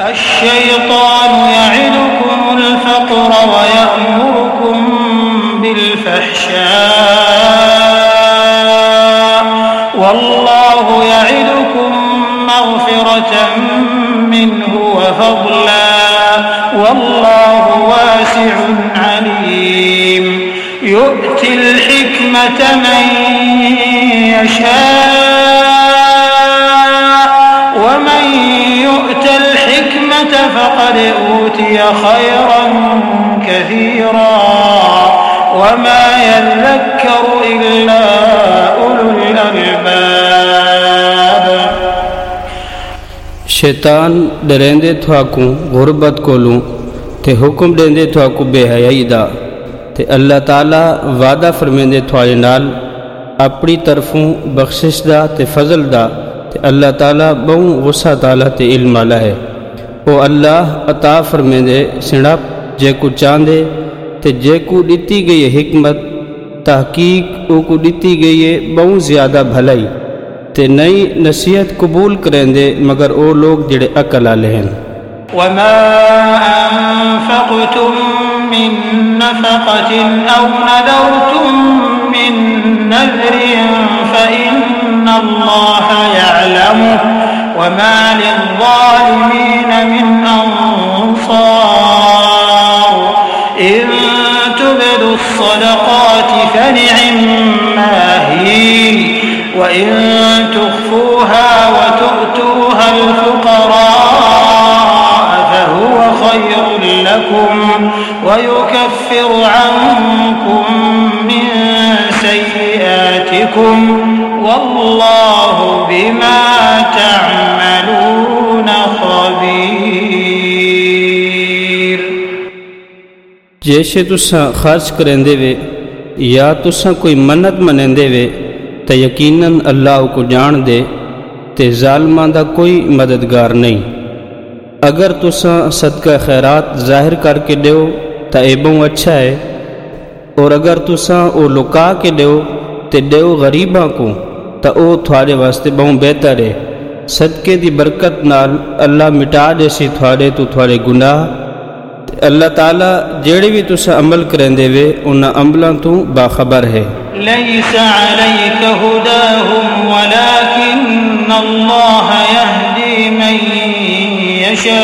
अश्शैतानु यइदुकुमुल फ़क़्र व यअमुरुकुम बिल फ़हशाअ वल्लाहु यइदुकुम मग़फ़िरतन मिन्हु व फ़ज़लन वल्लाहु वासिउन अलीम यु'तिल हिकमत मन यशाअ व मन यु'तल हिकमत फ़क़द ऊतिय खैरन कसीरा व मा यज़क्करु इल्ला उलुल अलबाब। शैतान डरेंदे थाकू गुरबत कोलू ते हुक्म देंदे थाकू बेहयाई दा ते अल्लाह ताला वादा फरमेंदे थोड़े नाल अपनी तरफों बख्शिश दा ते फजल दा ते अल्लाह ताला बहु गुस्सा ताला ते इल्म वाला है। ओ अल्लाह अता फरमेंदे सिणप जेकू चांदे ते जेकू दिती गई हिकमत तहकीक ओकू दिती गई है बहु ज़्यादा भलाई ते नई नसीहत कबूल करेंदे मगर ओ लोग जिड़े अकल आले हैं। वमा अनफ़क़्तुम मिन नफ़क़तिन औ नज़रतुम मिन नज़रिन फ़इन्नल्लाह यअलमुहु वमा लिज़्ज़ालिमीन मिन अंसार इन तुब्दुस्सदक़ाति फ़निअम्मा हिय वइन तुख़्फ़ूहा वतु'तूहा अल-फ़ुक़राअ फ़हुव ख़ैरुन लकुम वयुकफ़्फ़िरु अन्कुम मिन सय्यिआतिकुम वल्लाहु बिमा तअमलून ख़बीर। जैसे तुसा खर्च करेंदे वे या तुसा कोई मन्नत मनेंदे वे तो यकीनन अल्लाह को जान दे ते जालमां दा कोई मददगार नहीं। अगर तुसा सदका खैरात जाहिर करके दो तो ये बहु अच्छा है और अगर तुसा वो लुका के दो तो दो गरीबा को तो वो थोड़े वास्ते बहु बेहतर है। सदके दी बरकत नाल अल्लाह मिटा देसी थोड़े तो थोड़े गुनाह। अल्लाह ताला जेड़े भी तुसा अमल करेंदे वे उन अमलों तो बाखबर है। लैसा अलैका हुदाहुम वलाकिन्नल्लाह यहदी मन यशा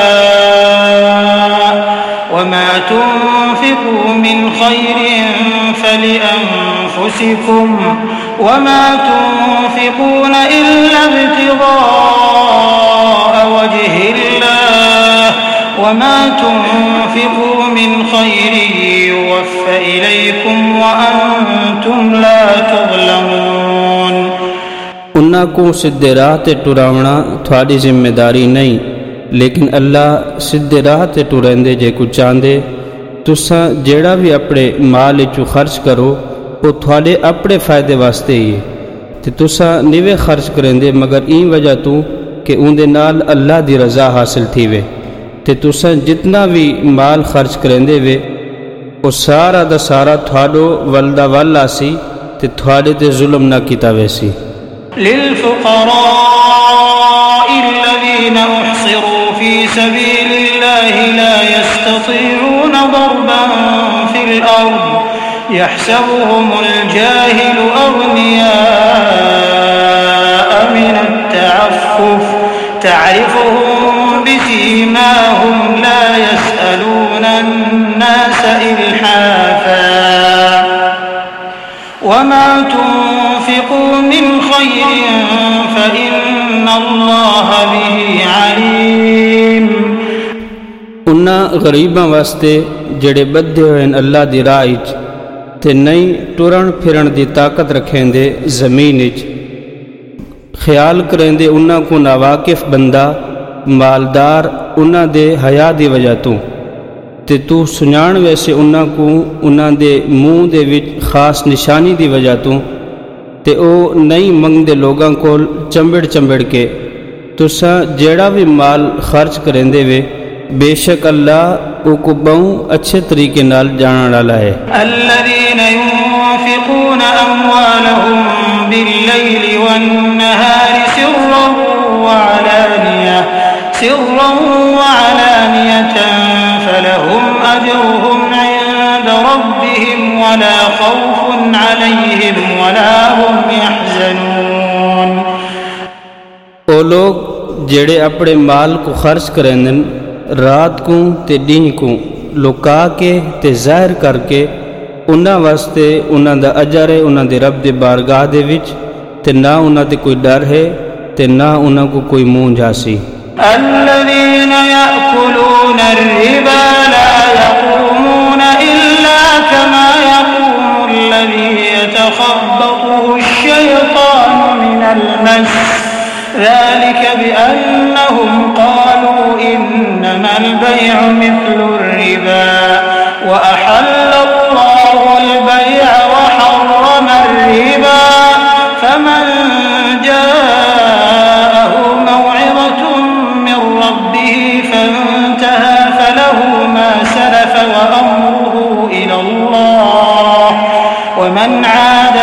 वमा तुन्फिकू मिन खैरिन फलिअन्फुसिकुम वमा तुन्फिकून इल्ला इब्तिगाअ वजहिल्लाह वमा तुन्फिकू मिन खैरिन युवफ़्फ़ा इलैकुम व अंतुम ला तुज़लमून। उन्हां को सीधे राह ते टुरावना थोड़ी जिम्मेदारी नहीं, लेकिन अल्लाह सीधे राह ते टुरेंदे जे को चांदे। तुसा जेड़ा भी अपने माल विचों खर्च करो वो थोड़े अपने फायदे वास्ते ही है ते तुसा निवे खर्च करेंदे मगर ई वजह तू कि उनदे नाल अल्लाह दी रज़ा हासिल थी वे ते तुसा जितना भी माल खर्च करेंदे वे वो सारा दा सारा थोड़ो वलदा वाला सी ते थोड़े ते जुल्म ना कीता वैसी। लिल्फुक़राइल्लज़ीना उहसिरू फ़ी सबीलिल्लाहि ला यस्ततीऊन दरबन फ़िल अर्ज़ यहसबुहुमुल जाहिलु अग़नियाअ मिनत तअफ़्फ़ुफ़ तअरिफ़ुहुम बिसीमाहुम ला यसअलून अन्नास इल्हाफ़ा वमा तुन्फ़िक़ू मिन खैरिन फ़इन्नल्लाह बिही अलीम। उन्हां गरीबां वास्ते जेड़े बद्धे हुए अल्लाह दी राह विच ते नहीं टुरण फिरण दी ताकत रखेंदे ज़मीन विच ख्याल करेंदे उन्हां को नावाकिफ बंदा मालदार उन्हां दे हया दी वजह तो ते तू सुनाण वैसे उन्हां को उन्हां दे मूँह दे विच खास निशानी दी वजह तो ते ओ नहीं मंगदे लोगां कोल चंबड़ चंबड़ के। तुसा जेड़ा भी माल खर्च करेंदे वे बेशक अल्लाह को बहु अच्छे तरीके नाल जानने वाला है। अल्लज़ीना युन्फ़िक़ून अम्वालहुम बिल्लैलि वन्नहारि सिर्रन व अलानियह سرا وعلانية فلهم أجرهم عند ربهم ولا خوف عليهم ولا هم يحزنون. او لوگ جڑے اپنے مال کو خرچ کریں رات کو تے دن کو لکا کے تے ظاہر کر کے انہاں واسطے انہاں دا اجر ہے انہاں دے رب دے بارگاہ دے وچ تے نہ انہاں تے کوئی ڈر ہے تے نہ انہاں کو کوئی منہ جاسی. الذين يأكلون الربا لا يقومون إلا كما يقوم الذي يتخبطه الشيطان من المس ذلك بأنهم قالوا إنما البيع مثل الربا وأحل الله البيع وحرم الربا فمن جاءه موعظة من ربه فانتهى فله ما سلف وأمره إلى الله ومن عاد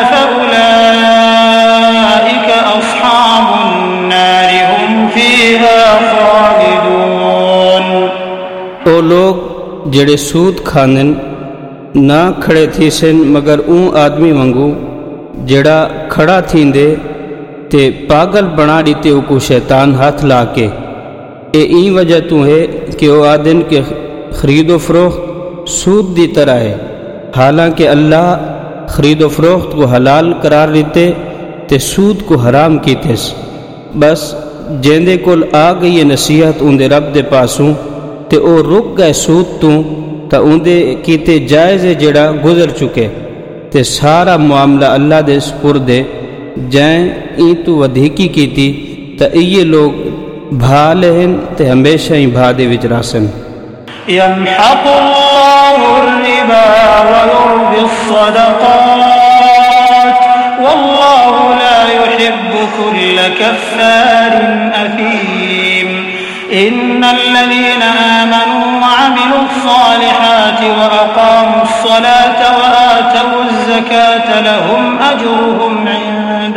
فأولئك أصحاب النار هم فيها خالدون. او لوگ جڑے سود کھانن نہ کھڑے تھی سن مگر اون آدمی وانگو جڑا کھڑا تھیندے تے پاگل بنا دیتے کو شیطان ہاتھ لا کے این وجہ تو ہے کہ وہ آدن کے خرید و فروخت سود دی طرح ہے حالانکہ اللہ خرید و فروخت کو حلال قرار دیتے تے سود کو حرام کیتے. بس جیندے کول آ گئی نصیحت اندے رب دے پاسوں تے او رک گئے سود تو تا اندے کیتے جائز جڑا گزر چکے تے سارا معاملہ اللہ دے سپردے جائیں این تو ودھیکی کیتی تا یہ لوگ بھا لہن تے ہمیشہ ہی بھا دے وچ راسن. يمحق الله الربا ويربي الصدقات والله لا يحب كل كفار أثيم. إن الذين آمنوا وعملوا الصالحات وأقاموا الصلاة وآتوا الزكاة لهم أجرهم عند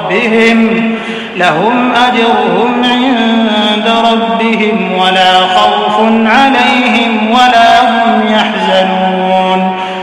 ربهم ولا خوف عليهم ولا هم يحزنون.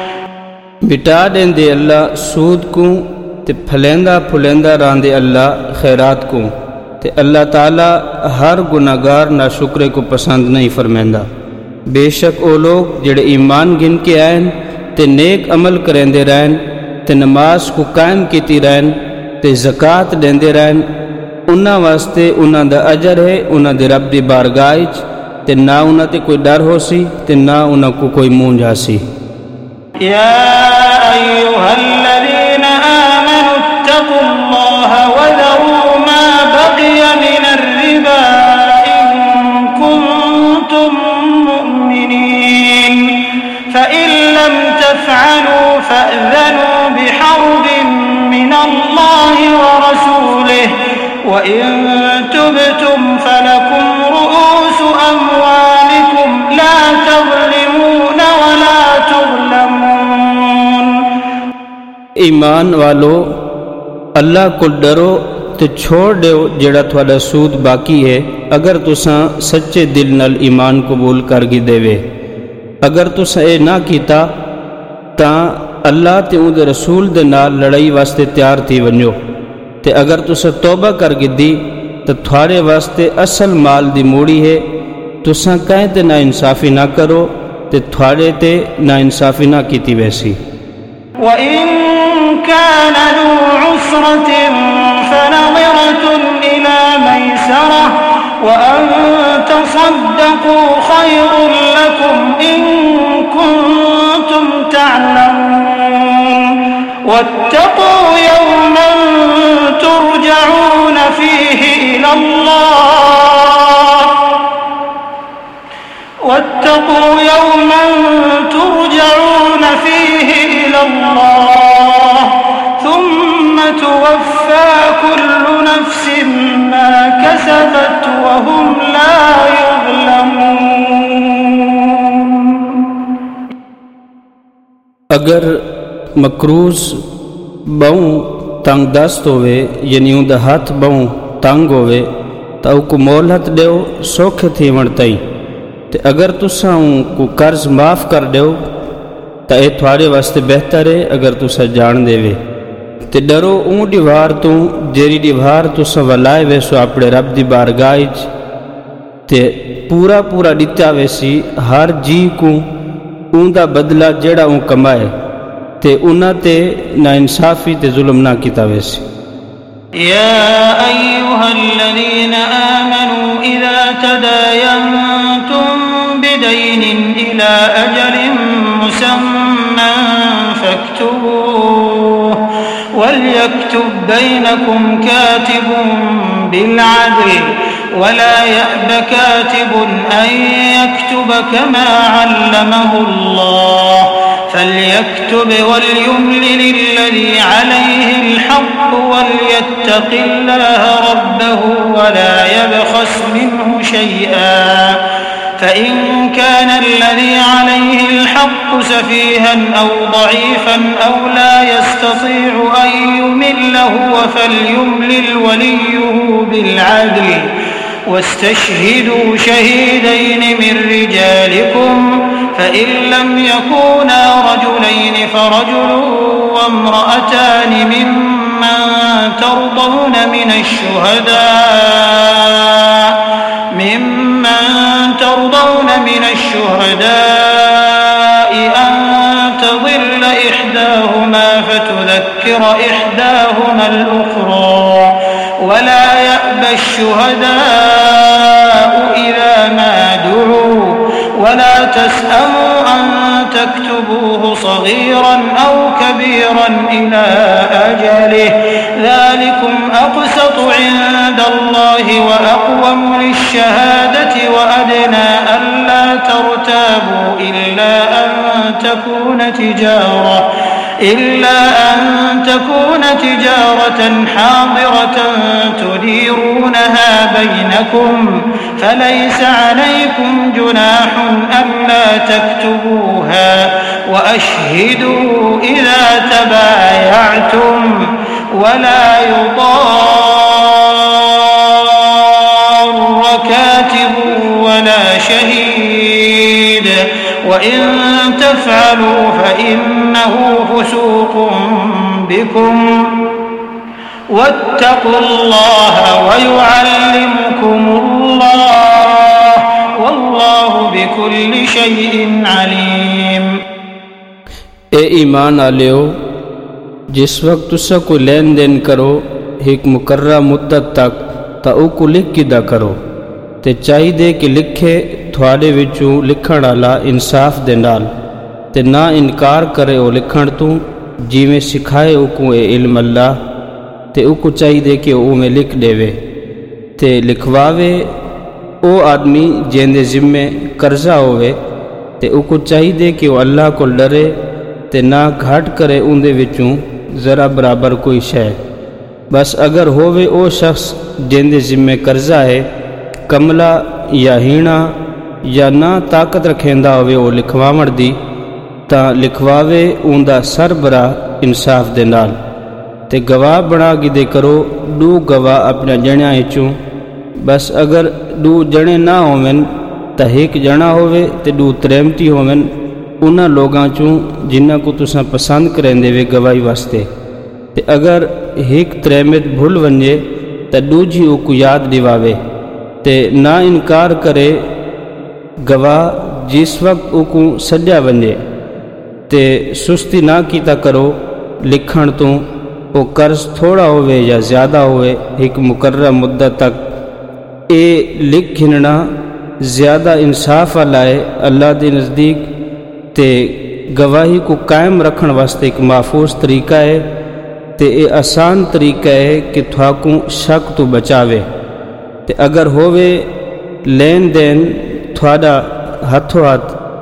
بٹا دیں دے اللہ سود کو تے پھلیندہ پھلیندہ راندے اللہ خیرات کو تے اللہ تعالیٰ ہر گناہگار ناشکرے کو پسند نہیں فرمیندہ. بے شک او لوگ جڑے ایمان گن کے آئین تے نیک عمل کریندے رہن تے نماز کو قائم کیتی رہن تے زکات دیندے رہن انہاں واسطے انہاں دا اجر ہے انہاں دے رب دی بارگاہ وچ تے نہ انہاں تے کوئی ڈر ہو سی تے نہ انہاں کو کوئی منہ جاسی. يا أيها الذين آمنوا اتقوا الله وذروا ما بقي من الربا إن كنتم مؤمنين فإن لم تفعلوا فأذنوا بحرب من الله ورسوله وإن تبتم فلكم رؤوس أموالكم لا تظلمون ولا تظلمون. ایمان والو اللہ کو ڈرو تے چھوڑ دیو جڑا تھوڑا سود باقی ہے اگر تساں سچے دل نال ایمان قبول کر گی دیوے. اگر تساں اے نہ کیتا تاں اللہ تے اون دے رسول دے نال لڑائی واسطے تیار تھی ونجو تے اگر تساں توبہ کر گی دی تے تھوڑے واسطے اصل مال دی موڑی ہے. تساں کہیں تے نا انصافی نہ کرو تے تھوڑے تے نا انصافی نہ کیتی ویسی. وَإِن كَانَ ذُو عُسْرَةٍ فَنَظِرَةٌ إِلَى مَيْسَرَةٍ وَأَن تَصَدَّقُوا خَيْرٌ لَكُمْ إِن كُنتُمْ تَعْلَمُونَ. وَاتَّقُوا يَوْمًا تُرْجَعُونَ فِيهِ إِلَى اللَّهِ وَاتَّقُوا يَوْمًا تُرْجَعُونَ فِيهِ إِلَى اللَّهِ ثُمَّ تُوَفَّى كُلُّ نَفْسٍ مَا كَسَبَتْ وَهُمْ لَا يُظْلَمُونَ. اگر مقروض بہوں تنگ دست ہوئے یعنی اون دا ہاتھ بہوں تنگ ہوئے तो उनको मोहलत दो सौखे थी वण तई। ते अगर तुसा को कर्ज माफ़ कर दो तो यह थोड़े वास्ते बेहतर है अगर तुसा जान देवे। ते डरो ऊँ दीवार तू जेरी दीवार तुसा वलाए वैसो अपने रब की बारगाह ते पूरा पूरा दिता वैसी हर जी को ऊँदा बदला जेड़ा ऊँ कमाए ते उन्हां ते ना इंसाफी ते जुल्म ना किता वैसी। या अय्युहल्लज़ीना आमनू इज़ा तदायनतुम बिदैनिन इला अजलिन मुसम्मन फक्तुबूह वलयक्तुब बैनकुम कातिबुन बिलअदल वला यअब कातिबुन अन यक्तुब कमा अल्लमहुल्लाह फल्यक्तुब वलयुमलिल लज़ी अलैहि अलहक़्क़ वलयत्तक़िल्लाह रब्बहु वला यबख़स मिन्हु शैअन फ़इन कान الذي عليه الحق سفيها أو ضعيفا أو لا يستطيع أن يمل هو فليملل وليه بالعدل واستشهدوا شهيدين من رجالكم فإن لم يكونا رجلين فرجل وامرأتان ممن ترضون من الشهداء أن تضل إحداهما فتذكر إحداهما الأخرى ولا يأبى الشهداء إذا ما دعوا ولا تسأموا أن تكتبوه صغيرا أو كبيرا إلى أجله ذلكم أقسط عند الله وأقوم للشهادة وأدنى ألا ترتابوا إلا أن تكون تجارة حاضرة تديرونها بينكم فليس عليكم جناح ألا تكتبوها وأشهدوا إذا تبايعتم ولا يضار كاتب ولا شهيد وإن تفعلوا فإنه فسوق بكم واتقوا الله ويعلمكم الله والله بكل شيء عليم। ए ईमान आलियो, जिस वक्त तुसा को लेन देन करो एक मुकर्रा मुद्दत तक तो उको लिख किदा करो ते चाहिए कि लिखे थोड़े विचों लिखण वाला इंसाफ दे नाल ते ना इनकार करे ओ लिखण तू जिवें सिखाए उको ए इल्म अल्लाह ते उको चाहिए कि उवें लिख देवे ते लिखवावे ओ आदमी जेंदे जिम्मे कर्जा होवे ते उको चाहिए कि वो अल्लाह को डरे ते ना घाट करे उंदे विचों ज़रा बराबर कोई शय। बस अगर होवे ओ शख्स जेंदे जिम्मे कर्जा है कमला या हीणा या ना ताकत रखेंदा होवे ओ लिखवावण दी तां लिखवावे उंदा सरबरा इंसाफ दे नाल ते गवाह बना गिदे करो दू गवाह अपना जणियां विचों। बस अगर दू जणे ना होवन तां एक जना होवे ते दू त्रेमती होवन उन्हां लोगां चों जिन्हां को तुसां पसंद करेंदे वे गवाही वास्ते ते अगर एक त्रेमित भुल वञे तां दूजी उको याद दिवावे ते ना इनकार करे गवाह जिस वक्त उको सद्या वञे ते सुस्ती ना कीता करो लिखण तो वो कर्ज थोड़ा होवे या ज़्यादा होवे एक मुकर्रर मुद्दत तक ए लिख गिनना ज़्यादा इंसाफ वाला है अल्लाह के नज़दीक ते गवाही को कायम रखण वास्ते एक महफूज तरीका है ते ए आसान तरीका है कि थाकू शक तो बचावे ते अगर होवे लेन देन थोड़ा हाथों हाथ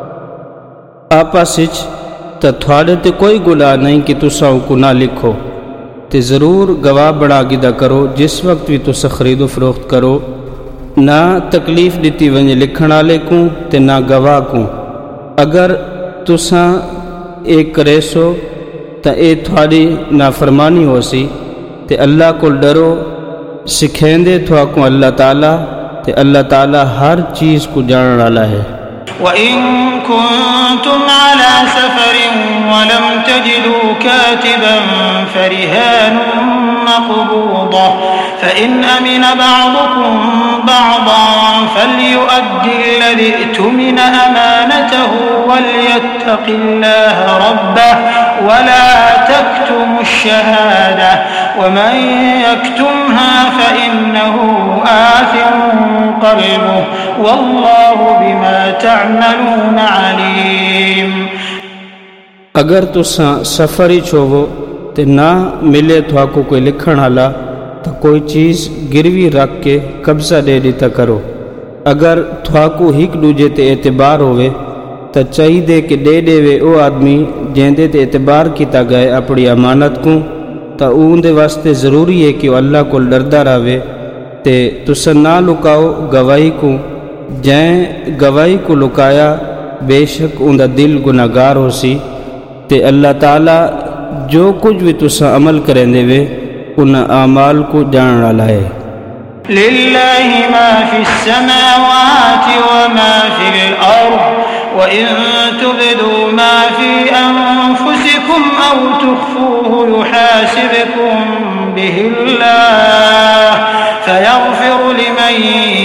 आपस तो थोड़े ते कोई गुनाह नहीं कि तुसा को ना लिखो ते ज़रूर गवाह बना गिदा करो जिस वक्त भी तुसा खरीदो फरोख्त करो ना तकलीफ़ दी वञे लिखण वाले को ते ना गवाह को। अगर तुसा एक करेसो तो ये थोड़ी नाफरमानी होसी ते अल्लाह को डरो सिखेंदे थोको अल्लाह ताला ते अल्लाह ताला हर चीज़ को जानने वाला है। وإن كنتم على سفر ولم تجدوا كاتبا فرهان مقبوضة فإن أمن بعضكم بعضا فليؤدي الذي اؤتمن أمانته وليتق الله ربه ولا تكتموا الشهادة ومن يكتمها فإنه آثم قلبه والله بما تعملون عليم। अगर तुसा सफ़र ही छोवो तो ना मिले थोको कोई लिखण वाला तो कोई चीज़ गिरवी रख के कब्जा दे दीता करो। अगर थोको हिक दूजे ते एतबार होवे तो चाहिए कि दे देवे ओ आदमी जेंदे ते एतबार किया गए अपनी अमानत को, तो उनके वास्ते ज़रूरी है कि अल्लाह को डरदा रहे। ते तुसा ना लुकाओ गवाही को, जैं गवाही को लुकाया बेशक उनका दिल गुनाहगार हो सी। ते अल्लाह ताला जो कुछ भी तुसा अमल करेंदे वे उन आमाल को जानने वाला है। लिल्लाहि मा फिस समावाति व मा फिल अर्द व इन तुबदू मा फी अनफुसिकुम औ तुख्फूहु युहासिबकुम बिहिल्लाह फयग़फिरु लिमन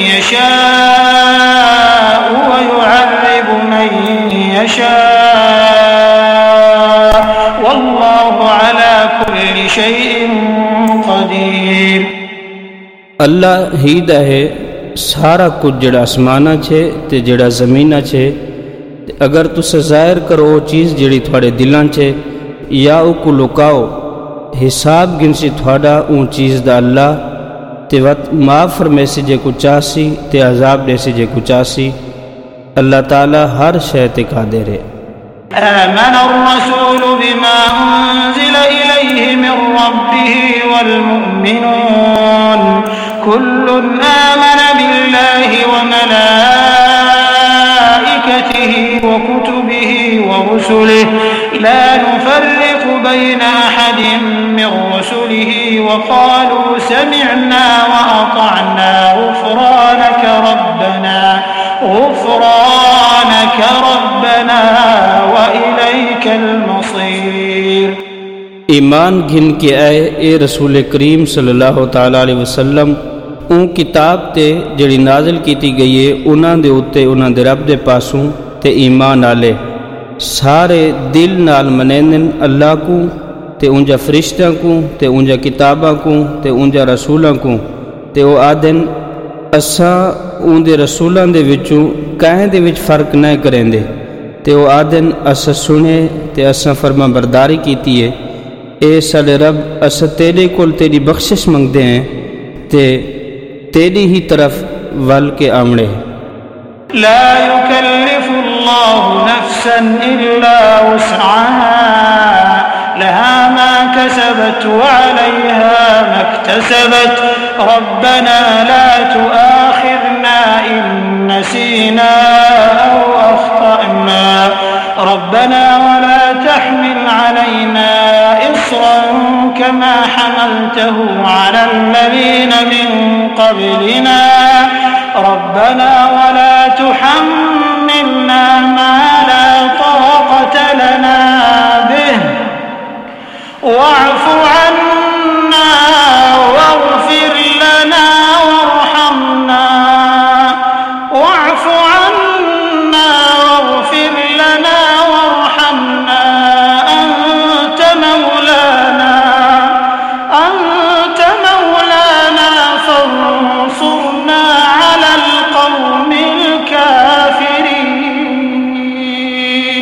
यशाअ व युअज़्ज़िबु मन यशाअ वल्लाहु अला कुल्लि शैइन क़दीर। अल्लाह ही दा है सारा कुछ जड़ा आसमाना छे ते जड़ा ज़मीना छे। अगर तुस ज़ाहिर करो वो चीज़ जड़ी थोड़े दिलां छे या उको लुकाओ, हिसाब गिनसी थोड़ा ऊँ चीज़ दा अल्लाह ते वत माफ़ फरमेसी जे को चासी ते अजाब देसी जे को चासी। अल्लाह ताला हर शय ते कादिर है। آمن الرسول بما أنزل إليه من ربه والمؤمنون كل آمن بالله وملائكته وكتبه ورسله لا نفرق بين أحد من رسله وقالوا سمعنا وأطعنا غفرانك ربنا وإليك المصير। ईमान घिन के आए ए रसूल करीम सल्लल्लाहु ताला अलैहि वसल्लम उन किताब ते जड़ी नाजिल की गई है उन्हां दे उत्ते उन्हां दे रब दे पासों ते ईमान आले सारे दिल नाल मनेंदन अल्लाह को ते उनजा फरिश्तां को ते उनजा किताबां को ते उनजा रसूलां को ते वो आदन असा उनके रसूलों के विचों कहें दे विच फर्क न करेंदे ते वो आदन असा सुने ते असा फरमा बरदारी कीती है। ए साडे रब असा तेरे कोल तेरी बख्शिश मंगते हैं ते तेरी ही तरफ वल के आमड़े। ला युकल्लिफुल्लाहु नफ्सन इल्ला वुस्अहा लहा मा कसबत व अलैहा मक्तसबत रब्बना ला तुआखिज़ना इन नसीना औ अख्तअना रब्बना वला तहमिल अलैना इस्रन कमा हमलतहु अला الذين من قبلنا ربنا ولا تحملنا ما لا طاقة لنا به واعف عنا واغفر لنا وارحمنا واعف عنا واغفر لنا وارحمنا أنت مولانا فانصرنا على القوم الكافرين।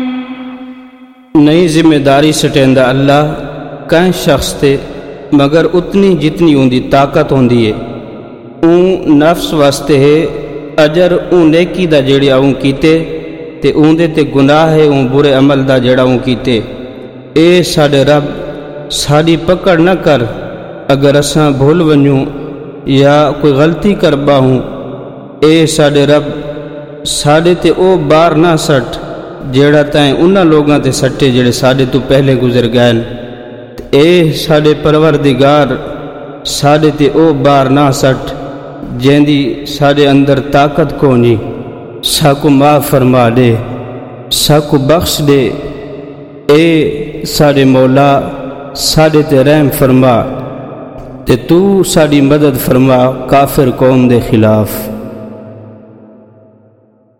नई जिम्मेदारी सटेंदा अल्लाह कहीं शख्स ते मगर उतनी जितनी उनकी ताकत होंदी है। ऊँ नफ्स वास्ते है अजर ऊँ नेकी दा जेड़ा ऊँ कीते ते ऊँदे ते गुनाह है ऊँ बुरे अमल दा जेड़ा ऊँ कीते। ए साडे रब साड़ी पकड़ न कर अगर असा भूल वञूं या कोई गलती कर बाहूँ। ए साडे रब साडे ते ओ बार ना सट जेड़ा तैं उन्हां लोगां ते सटे जेड़े साडे तो पहले गुजर गए। ए साडे परवरदिगार साडे ते ओ बार ना सट जैंदी साडे अंदर ताकत कोनी। साकू माफ़ फरमा दे, साकू बख्श दे। ए साडे मौला साडे ते रहम फरमा ते तू साडी मदद फरमा काफिर कौम दे खिलाफ।